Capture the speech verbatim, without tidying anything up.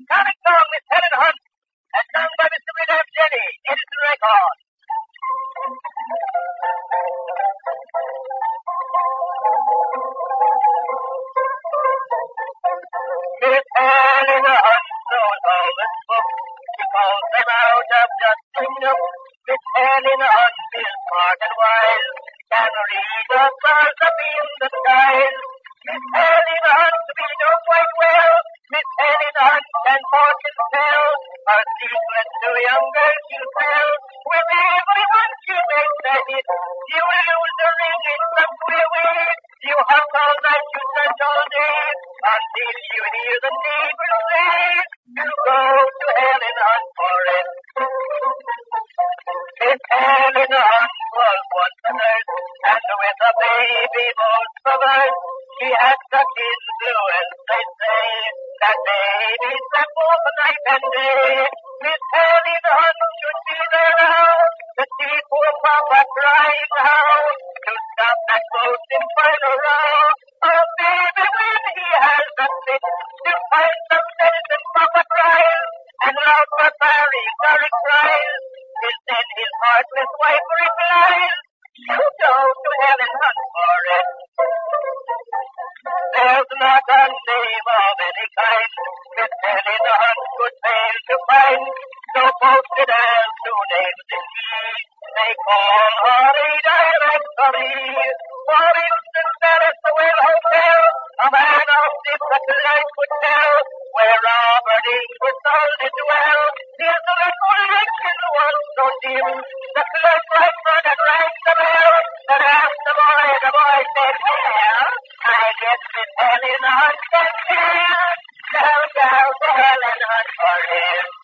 Comic song with Helen Hunt, as sung by Mister William Jenny, Edison Record. Miss Helen Hunt knows all this book. She calls them out of just enough. Miss Helen Hunt is smart and wise, can read the stars up in the skies. Miss Helen Hunt, we know quite well. Miss Helen Hunt can fortune tell. Her secrets to young girls she'll tell. With everyone she makes a hit. You lose the ring in some queer way. You hunt all night, you search all day, until you hear the neighbors say, you go to Helen Hunt for it. Miss Helen Hunt was once a nurse, and with a baby most perverse, she had stuck in blue, and they say, that baby slept both night and day. Miss Helen Hunt should be there now, to see poor Papa crying now, to stop that most infernal row. Oh, baby, when he has a fit, to find some sense in Papa cries, and loud barbaric Derek cries, till then his heartless wife replies, you go to Helen Hunt for it. There's not a name of any kind Miss Helen Hunt could fail to find, so posted as two names indeed, they call her a directory. For instance, there is the Well Hotel, a man of different life could tell, where Robert Inglis did well. Here's the recollection once so dim, the clerk right front and rang the bell, and asked the boy, the boy said, well, I guess Miss Helen Hunt can tell. Tell, tell, to Helen Hunt for him.